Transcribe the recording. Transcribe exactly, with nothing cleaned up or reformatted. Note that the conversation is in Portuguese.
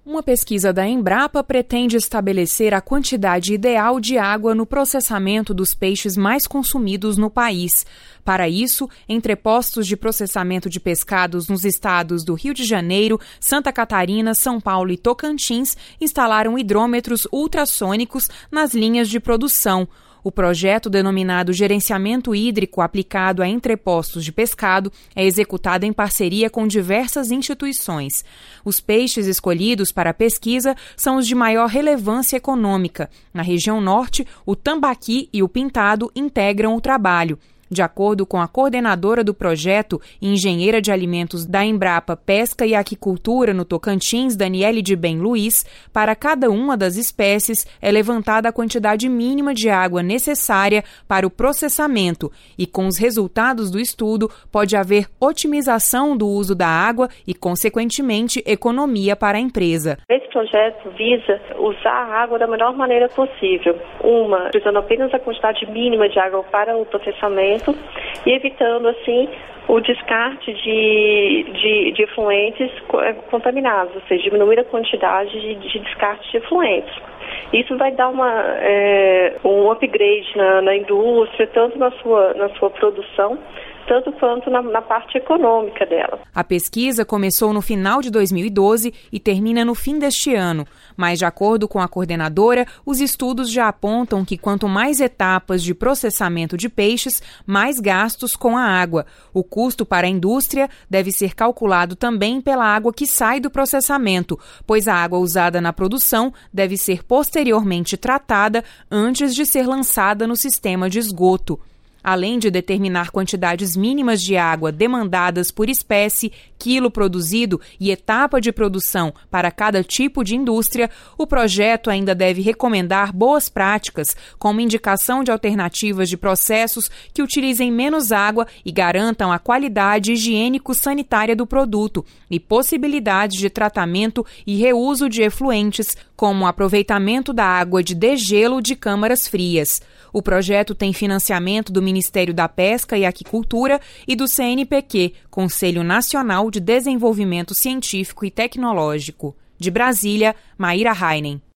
Uma pesquisa da Embrapa pretende estabelecer a quantidade ideal de água no processamento dos peixes mais consumidos no país. Para isso, entrepostos de processamento de pescados nos estados do Rio de Janeiro, Santa Catarina, São Paulo e Tocantins instalaram hidrômetros ultrassônicos nas linhas de produção. O projeto, denominado Gerenciamento Hídrico aplicado a entrepostos de pescado, é executado em parceria com diversas instituições. Os peixes escolhidos para a pesquisa são os de maior relevância econômica. Na região norte, o tambaqui e o pintado integram o trabalho. De acordo com a coordenadora do projeto e engenheira de alimentos da Embrapa Pesca e Aquicultura no Tocantins, Daniele de Bem Luiz, para cada uma das espécies é levantada a quantidade mínima de água necessária para o processamento e, com os resultados do estudo, pode haver otimização do uso da água e, consequentemente, economia para a empresa. Esse projeto visa usar a água da melhor maneira possível. Uma, usando apenas a quantidade mínima de água para o processamento e evitando, assim, o descarte de, de, de efluentes contaminados, ou seja, diminuir a quantidade de, de descarte de efluentes. Isso vai dar uma, é, um upgrade na, na indústria, tanto na sua, na sua produção, tanto quanto na, na parte econômica dela. A pesquisa começou no final de dois mil e doze e termina no fim deste ano. Mas, de acordo com a coordenadora, os estudos já apontam que quanto mais etapas de processamento de peixes, mais gastos com a água. O custo para a indústria deve ser calculado também pela água que sai do processamento, pois a água usada na produção deve ser posteriormente tratada antes de ser lançada no sistema de esgoto. Além de determinar quantidades mínimas de água demandadas por espécie, quilo produzido e etapa de produção para cada tipo de indústria, o projeto ainda deve recomendar boas práticas, como indicação de alternativas de processos que utilizem menos água e garantam a qualidade higiênico-sanitária do produto e possibilidades de tratamento e reuso de efluentes, como o aproveitamento da água de degelo de câmaras frias. O projeto tem financiamento do Ministério da Pesca e Aquicultura e do C N P Q, Conselho Nacional de Desenvolvimento Científico e Tecnológico. De Brasília, Maíra Heinen.